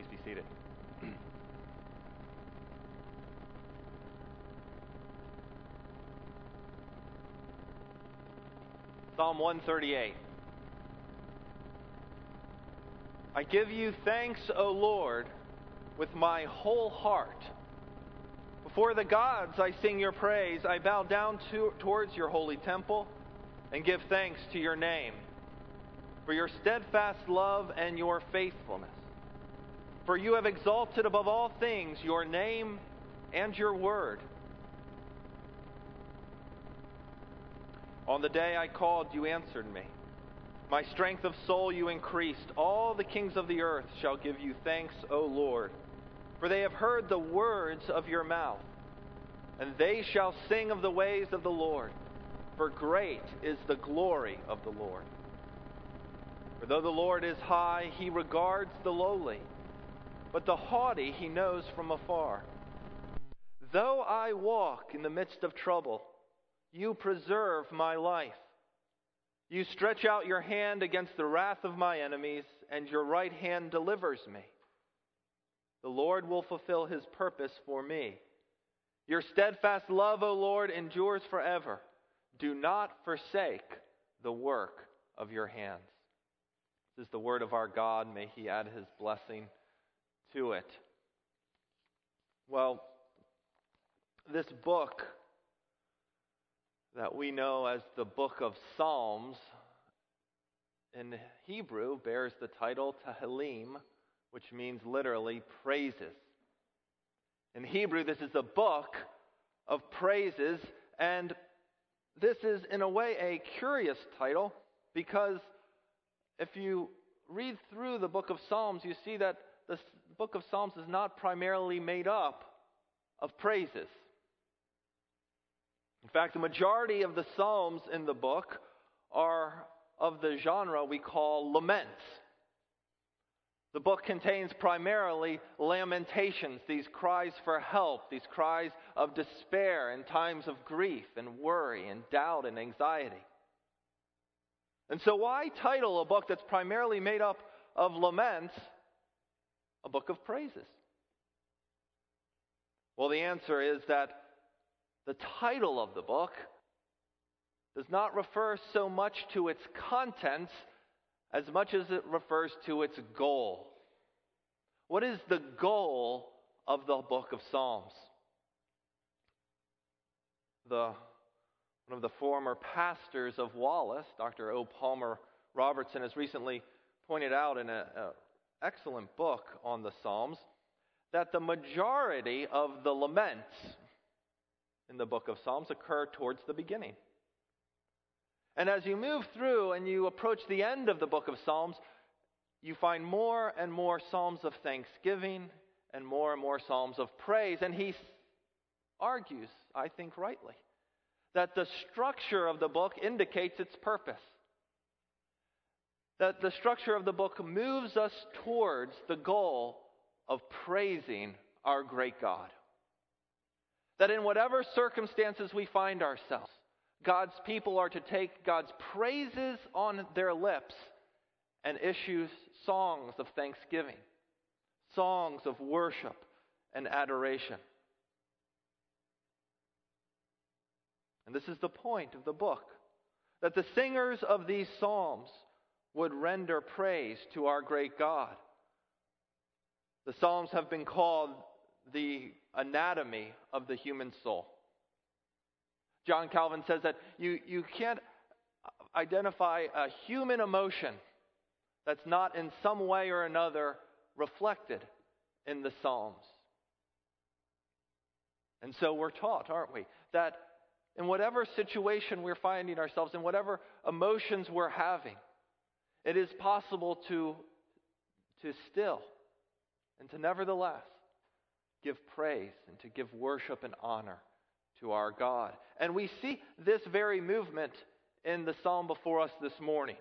Please be seated. Psalm 138. I give you thanks, O Lord, with my whole heart. Before the gods I sing your praise. I bow down towards your holy temple and give thanks to your name for your steadfast love and your faithfulness. For you have exalted above all things your name and your word. On the day I called, you answered me. My strength of soul you increased. All the kings of the earth shall give you thanks, O Lord, for they have heard the words of your mouth, and they shall sing of the ways of the Lord, for great is the glory of the Lord. For though the Lord is high, he regards the lowly, but the haughty he knows from afar. Though I walk in the midst of trouble, you preserve my life. You stretch out your hand against the wrath of my enemies, and your right hand delivers me. The Lord will fulfill his purpose for me. Your steadfast love, O Lord, endures forever. Do not forsake the work of your hands. This is the word of our God. May he add his blessing to it. Well, this book that we know as the book of Psalms in Hebrew bears the title Tehillim, which means literally praises. In Hebrew, this is a book of praises, and this is in a way a curious title, because if you read through the book of Psalms, you see that the book of Psalms is not primarily made up of praises. In fact, the majority of the Psalms in the book are of the genre we call laments. The book contains primarily lamentations, these cries for help, these cries of despair in times of grief and worry and doubt and anxiety. And so why title a book that's primarily made up of laments a book of praises? Well, the answer is that the title of the book does not refer so much to its contents as much as it refers to its goal. What is the goal of the book of Psalms? One of the former pastors of Wallace, Dr. O. Palmer Robertson, has recently pointed out in an excellent book on the Psalms that the majority of the laments in the book of Psalms occur towards the beginning. And as you move through and you approach the end of the book of Psalms, you find more and more psalms of thanksgiving and more psalms of praise. And he argues, I think rightly, that the structure of the book indicates its purpose. That the structure of the book moves us towards the goal of praising our great God. That in whatever circumstances we find ourselves, God's people are to take God's praises on their lips and issue songs of thanksgiving, songs of worship and adoration. And this is the point of the book, that the singers of these psalms would render praise to our great God. The psalms have been called the anatomy of the human soul. John Calvin says that you can't identify a human emotion that's not in some way or another reflected in the Psalms. And so we're taught, aren't we, that in whatever situation we're finding ourselves, in whatever emotions we're having, it is possible to still and to nevertheless give praise and to give worship and honor to our God. And we see this very movement in the psalm before us this morning.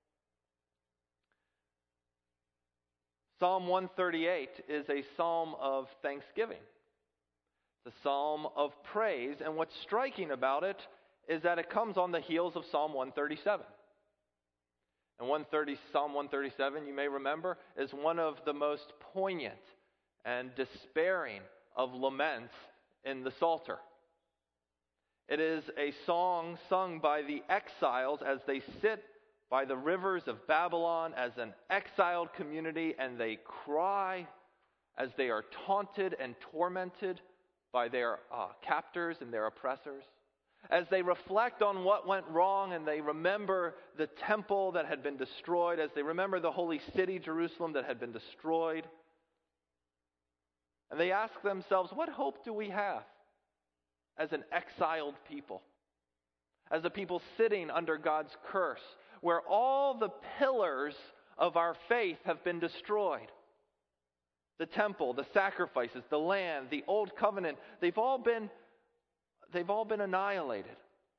Psalm 138 is a psalm of thanksgiving. It's a psalm of praise, and what's striking about it is that it comes on the heels of Psalm 137. And Psalm 137, you may remember, is one of the most poignant and despairing of laments in the Psalter. It is a song sung by the exiles as they sit by the rivers of Babylon as an exiled community, and they cry as they are taunted and tormented by their captors and their oppressors. As they reflect on what went wrong and they remember the temple that had been destroyed, as they remember the holy city, Jerusalem, that had been destroyed. And they ask themselves, what hope do we have as an exiled people? As a people sitting under God's curse, where all the pillars of our faith have been destroyed. The temple, the sacrifices, the land, the old covenant, they've all been annihilated.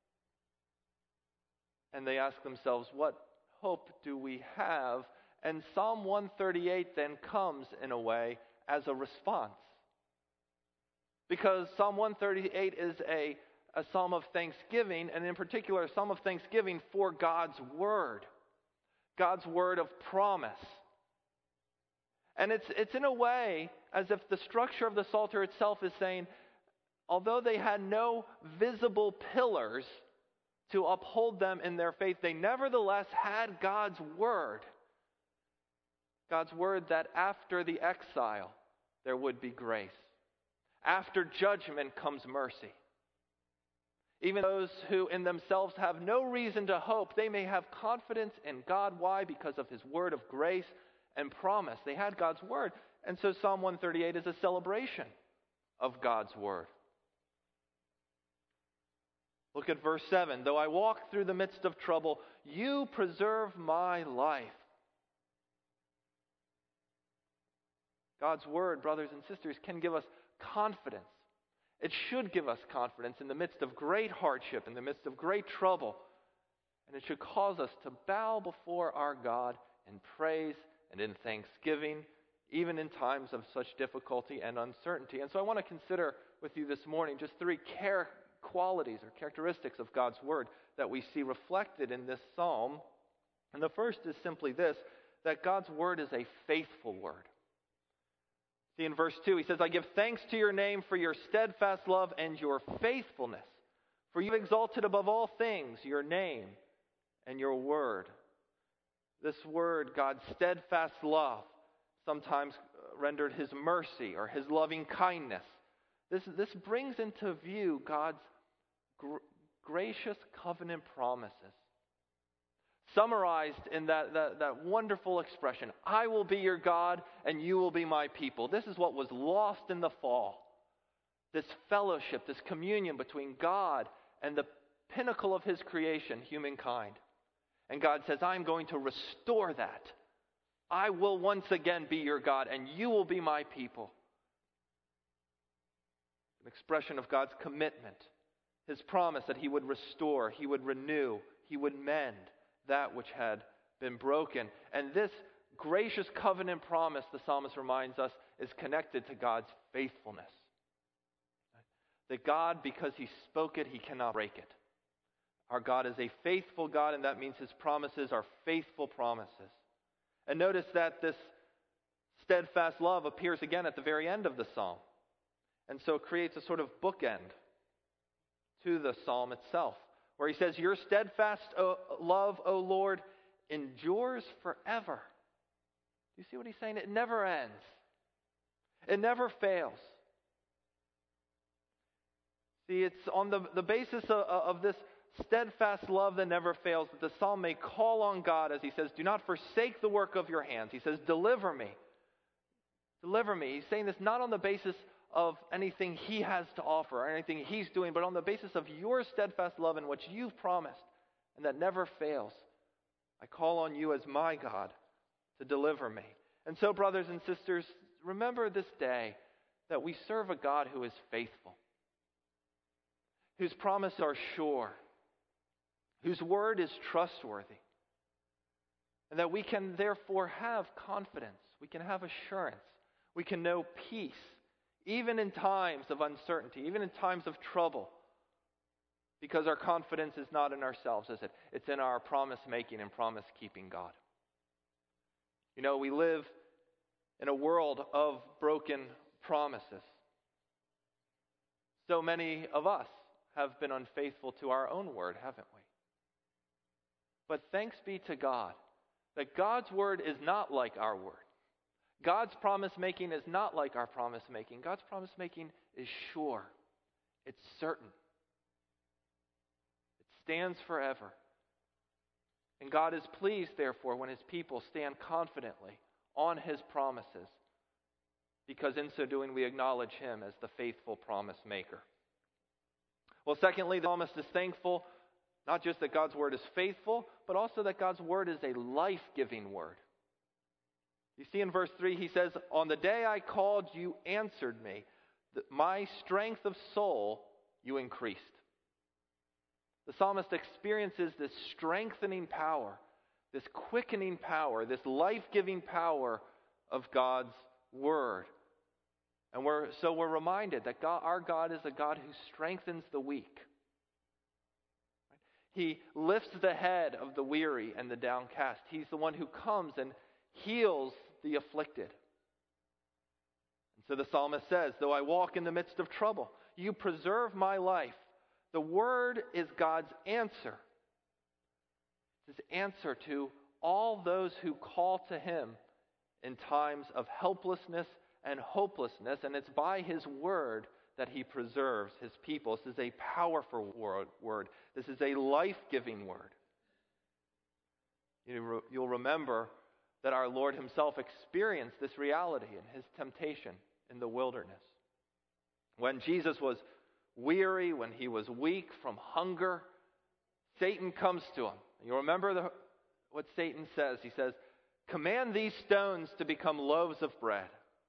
And they ask themselves, what hope do we have? And Psalm 138 then comes, in a way, as a response. Because Psalm 138 is a psalm of thanksgiving, and in particular, a psalm of thanksgiving for God's word of promise. And it's in a way as if the structure of the Psalter itself is saying, although they had no visible pillars to uphold them in their faith, they nevertheless had God's word. God's word that after the exile, there would be grace. After judgment comes mercy. Even those who in themselves have no reason to hope, they may have confidence in God. Why? Because of His word of grace and promise. They had God's word. And so Psalm 138 is a celebration of God's word. Look at verse 7. Though I walk through the midst of trouble, you preserve my life. God's word, brothers and sisters, can give us confidence. It should give us confidence in the midst of great hardship, in the midst of great trouble. And it should cause us to bow before our God in praise and in thanksgiving, even in times of such difficulty and uncertainty. And so I want to consider with you this morning just three qualities or characteristics of God's word that we see reflected in this psalm. And the first is simply this, that God's word is a faithful word. See, in verse 2, he says, I give thanks to your name for your steadfast love and your faithfulness. For you've exalted above all things your name and your word. This word, God's steadfast love, sometimes rendered His mercy or His loving kindness. This brings into view God's gracious covenant promises. Summarized in that wonderful expression, I will be your God and you will be my people. This is what was lost in the fall. This fellowship, this communion between God and the pinnacle of His creation, humankind. And God says, I'm going to restore that. I will once again be your God and you will be my people. An expression of God's commitment. His promise that He would restore, He would renew, He would mend that which had been broken. And this gracious covenant promise, the psalmist reminds us, is connected to God's faithfulness. That God, because He spoke it, He cannot break it. Our God is a faithful God, and that means His promises are faithful promises. And notice that this steadfast love appears again at the very end of the psalm. And so it creates a sort of bookend to the psalm itself, where he says, your steadfast love, O Lord, endures forever. Do you see what he's saying? It never ends. It never fails. See, it's on the basis of this steadfast love that never fails that the psalm may call on God, as he says, do not forsake the work of your hands. He says, deliver me. Deliver me. He's saying this not on the basis of anything He has to offer or anything He's doing, but on the basis of your steadfast love and what you've promised and that never fails. I call on you as my God to deliver me. And so, brothers and sisters, remember this day that we serve a God who is faithful, whose promises are sure, whose word is trustworthy, and that we can therefore have confidence, we can have assurance, we can know peace, even in times of uncertainty, even in times of trouble, Because our confidence is not in ourselves, is it? It's in our promise-making and promise-keeping God. You know, we live in a world of broken promises. So many of us have been unfaithful to our own word, haven't we? But thanks be to God that God's word is not like our word. God's promise-making is not like our promise-making. God's promise-making is sure. It's certain. It stands forever. And God is pleased, therefore, when His people stand confidently on His promises, because in so doing we acknowledge Him as the faithful promise maker. Well, secondly, the psalmist is thankful not just that God's word is faithful, but also that God's word is a life-giving word. You see in verse 3, he says, "On the day I called, you answered me. My strength of soul you increased." The psalmist experiences this strengthening power, this quickening power, this life-giving power of God's word. And we're reminded that our God is a God who strengthens the weak. He lifts the head of the weary and the downcast. He's the one who comes and heals the afflicted. And so the psalmist says, "Though I walk in the midst of trouble, you preserve my life." The word is God's answer. It's His answer to all those who call to Him in times of helplessness and hopelessness, and it's by His word that He preserves His people. This is a powerful word. This is a life-giving word. You'll remember that our Lord Himself experienced this reality in His temptation in the wilderness. When Jesus was weary, when He was weak from hunger, Satan comes to Him. You remember what Satan says? He says, "Command these stones to become loaves of bread."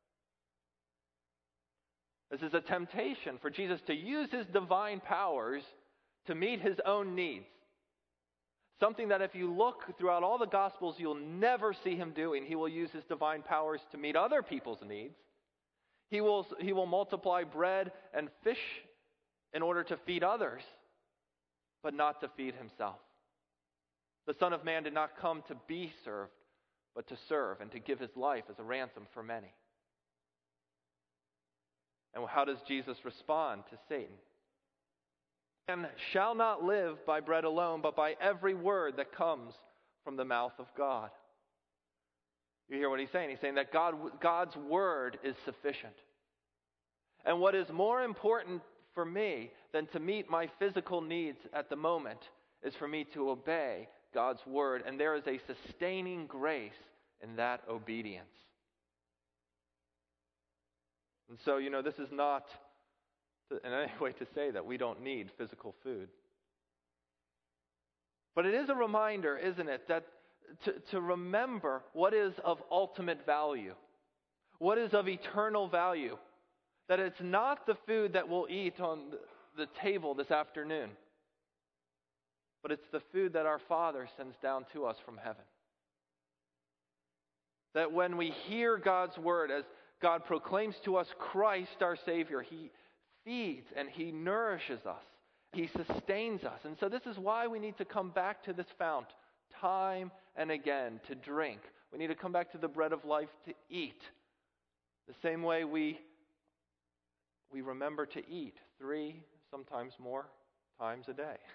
This is a temptation for Jesus to use His divine powers to meet His own needs. Something that if you look throughout all the Gospels, you'll never see Him doing. He will use His divine powers to meet other people's needs. He will multiply bread and fish in order to feed others, but not to feed Himself. The Son of Man did not come to be served, but to serve and to give His life as a ransom for many. And how does Jesus respond to Satan? "Man shall not live by bread alone, but by every word that comes from the mouth of God." You hear what He's saying? He's saying that God's word is sufficient. And what is more important for me than to meet my physical needs at the moment is for me to obey God's word. And there is a sustaining grace in that obedience. And so, this is not in any way to say that we don't need physical food. But it is a reminder, isn't it, that to remember what is of ultimate value, what is of eternal value, that it's not the food that we'll eat on the table this afternoon, but it's the food that our Father sends down to us from heaven. That when we hear God's word, as God proclaims to us Christ our Savior, He feeds and He nourishes us. He sustains us. And so this is why we need to come back to this fount time and again to drink. We need to come back to the bread of life to eat. The same way we remember to eat 3, sometimes more times a day. Right?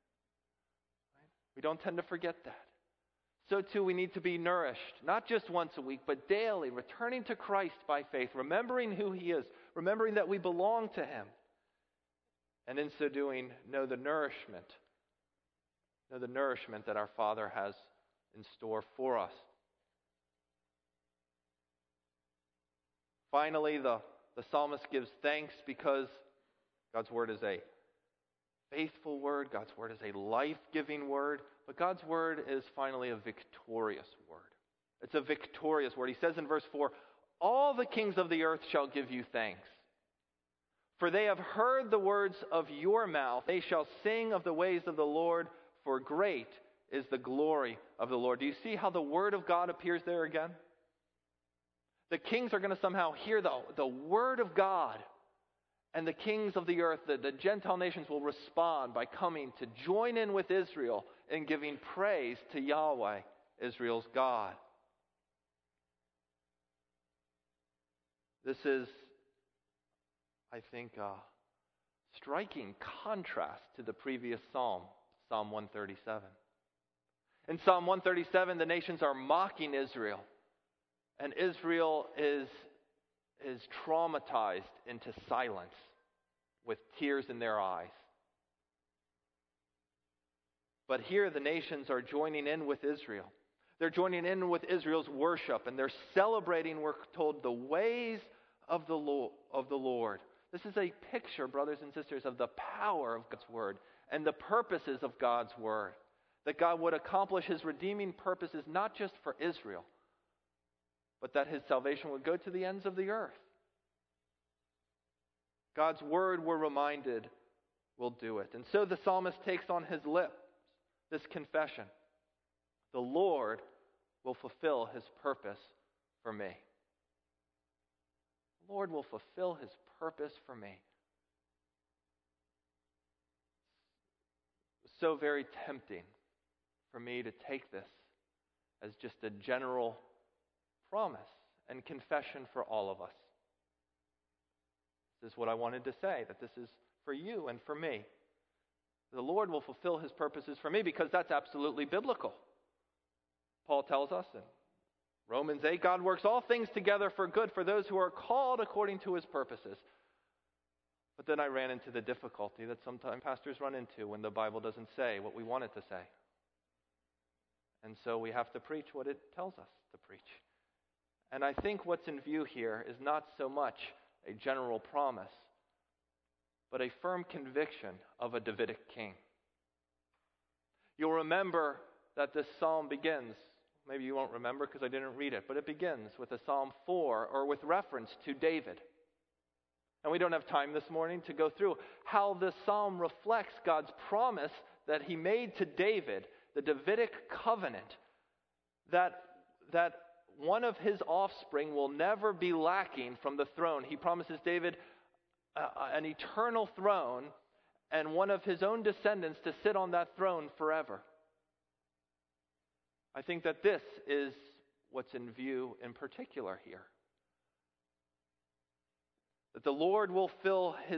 We don't tend to forget that. So too we need to be nourished, not just once a week, but daily, returning to Christ by faith, remembering who He is, remembering that we belong to Him, and in so doing, know the nourishment that our Father has in store for us. Finally, the psalmist gives thanks because God's word is a faithful word. God's word is a life-giving word. But God's word is finally a victorious word. It's a victorious word. He says in verse 4, "All the kings of the earth shall give you thanks. For they have heard the words of your mouth. They shall sing of the ways of the Lord, for great is the glory of the Lord." Do you see how the word of God appears there again? The kings are going to somehow hear the word of God, And the kings of the earth, the Gentile nations, will respond by coming to join in with Israel in giving praise to Yahweh, Israel's God. This is, I think, a striking contrast to the previous psalm, Psalm 137. In Psalm 137, the nations are mocking Israel, and Israel is traumatized into silence with tears in their eyes. But here the nations are joining in with Israel. They're joining in with Israel's worship, and they're celebrating, we're told, the ways of the Lord. This is a picture, brothers and sisters, of the power of God's Word and the purposes of God's Word. That God would accomplish His redeeming purposes not just for Israel, but that His salvation would go to the ends of the earth. God's Word, we're reminded, will do it. And so the psalmist takes on his lips this confession: the Lord will fulfill His purpose for me. The Lord will fulfill His purpose for me. It's so very tempting for me to take this as just a general promise and confession for all of us. This is what I wanted to say, that this is for you and for me. The Lord will fulfill His purposes for me, because that's absolutely biblical. Paul tells us in Romans 8, God works all things together for good for those who are called according to His purposes. But then I ran into the difficulty that sometimes pastors run into when the Bible doesn't say what we want it to say. And so we have to preach what it tells us to preach. And I think what's in view here is not so much a general promise, but a firm conviction of a Davidic king. You'll remember that this psalm begins, maybe you won't remember because I didn't read it, but it begins with a Psalm 4, or with reference to David. And we don't have time this morning to go through how this psalm reflects God's promise that He made to David, the Davidic covenant, that one of his offspring will never be lacking from the throne. He promises David an eternal throne and one of his own descendants to sit on that throne forever. I think that this is what's in view in particular here. That the Lord will fulfill His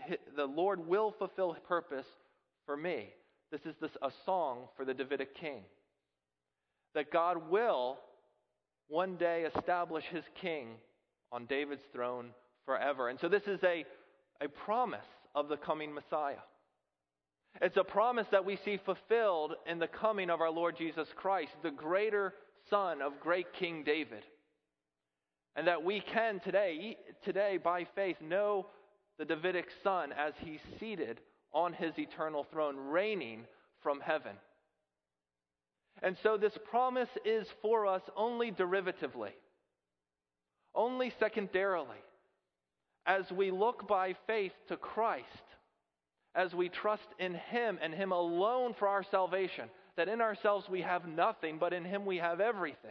purpose for me. This is a song for the Davidic king. That God will one day establish His king on David's throne forever. And so this is a promise of the coming Messiah. It's a promise that we see fulfilled in the coming of our Lord Jesus Christ, the greater son of great King David. And that we can today by faith know the Davidic son as He's seated on His eternal throne, reigning from heaven. And so this promise is for us only derivatively, only secondarily, as we look by faith to Christ, as we trust in Him and Him alone for our salvation, that in ourselves we have nothing, but in Him we have everything.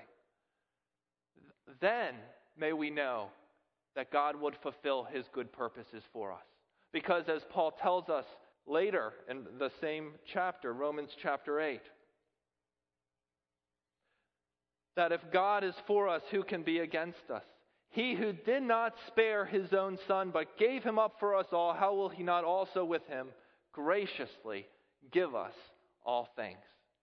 Then may we know that God would fulfill His good purposes for us. Because as Paul tells us later in the same chapter, Romans chapter 8, that if God is for us, who can be against us? He who did not spare His own Son, but gave Him up for us all, how will He not also with Him graciously give us all things?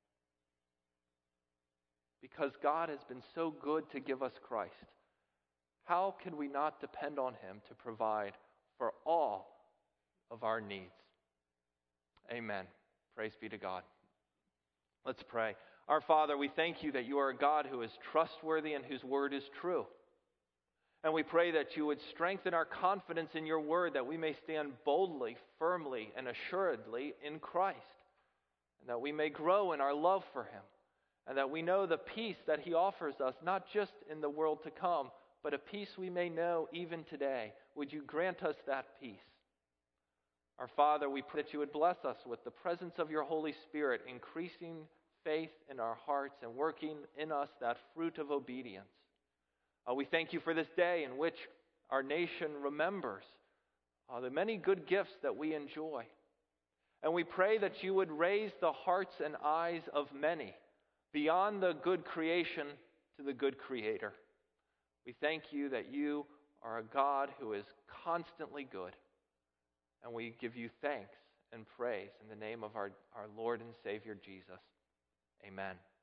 Because God has been so good to give us Christ, how can we not depend on Him to provide for all of our needs? Amen. Praise be to God. Let's pray. Our Father, we thank You that You are a God who is trustworthy and whose word is true. And we pray that You would strengthen our confidence in Your word, that we may stand boldly, firmly, and assuredly in Christ. And that we may grow in our love for Him. And that we know the peace that He offers us, not just in the world to come, but a peace we may know even today. Would You grant us that peace? Our Father, we pray that You would bless us with the presence of Your Holy Spirit, increasing faith in our hearts and working in us that fruit of obedience. We thank You for this day in which our nation remembers the many good gifts that we enjoy. And we pray that you would raise the hearts and eyes of many beyond the good creation to the good Creator. We thank you that you are a God who is constantly good. And we give you thanks and praise in the name of our Lord and Savior Jesus. Amen.